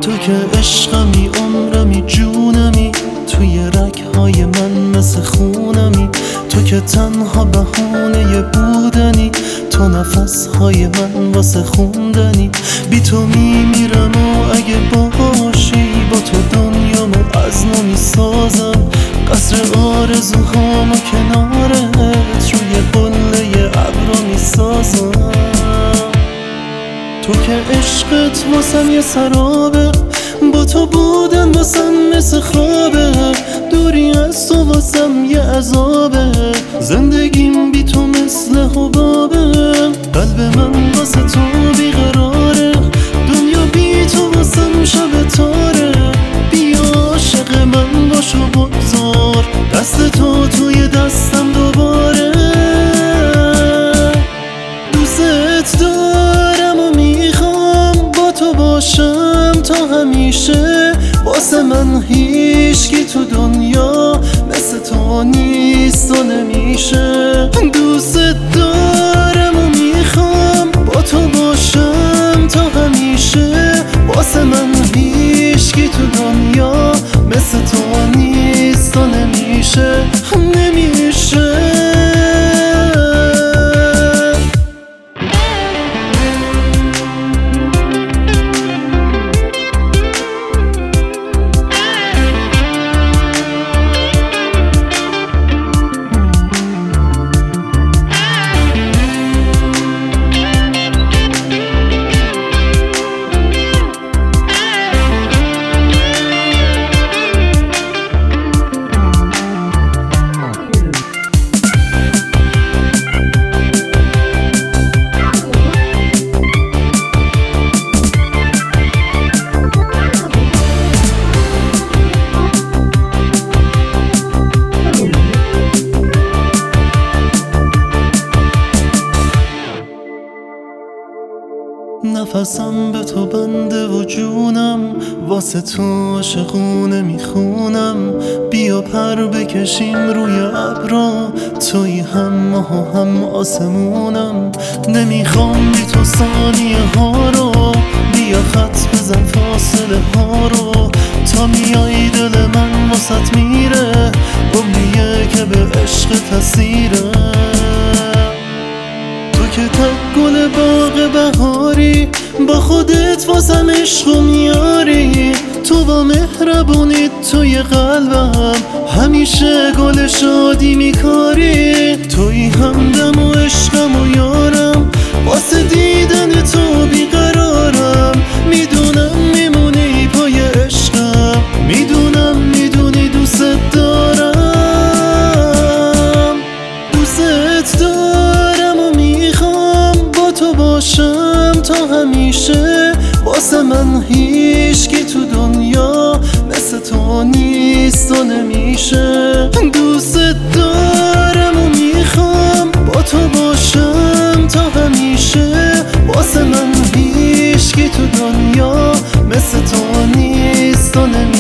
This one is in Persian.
تو که عشقمی، عمرمی، جونمی، توی رگ‌های من مثل خونمی. تو که تنها بهونه بودنی، تو نفس‌های من واسه خوندنی. بی تو میمیرم و اگه باشی با تو دنیامو از نو میسازم. قصر آرزوهامو کنارت روی قله ابرا میسازم. تو که عشقت واسم یه سرابه، با تو بودن واسم مثل خوابه. دوری از تو واسم یه عذابه، زندگیم بی تو مثل حبابه. قلب من واسه تو بیقراره، دنیا بی تو واسم شب تاره. بیا عاشق من باش و بگذار دست تو توی دستم دوباره. دوست دارم و میخوام با تو باشم تا همیشه. واسه من هیچکی تو دنیا مثل تو نیست و نمیشه. دوست دارم و میخوام با تو باشم تا همیشه. واسه من هیچکی تو دنیا مثل تو نیست و نمیشه. نفسم به تو بنده و جونم، واسه تو عاشقونه میخونم. بیا پر بکشیم روی ابرا، توی هم ماه و هم آسمونم. نمیخوام بی تو ثانیه ها رو، بیا خط بزن فاصله ها رو. تا میای دل من واسط میره، عمریه که به عشق تسیره. تو که تک گل باغ بهاری، با خودت واسم عشقو میاری. تو با مهربونیت توی قلبم همیشه گل شادی میکاری. توی همدم و عشقم و یارم، واسه دیدن تو بیقرارم. میدونم میمونی پای عشقم، میدونم میدونی دوست دارم. دوست دارم و میخوام با تو باشم تا همیشه. واسه من هیچکی تو دنیا مثل تو نیست و نمیشه. دوست دارم و میخوام با تو باشم تا همیشه. واسه من هیچکی تو دنیا مثل تو نیست و نمیشه.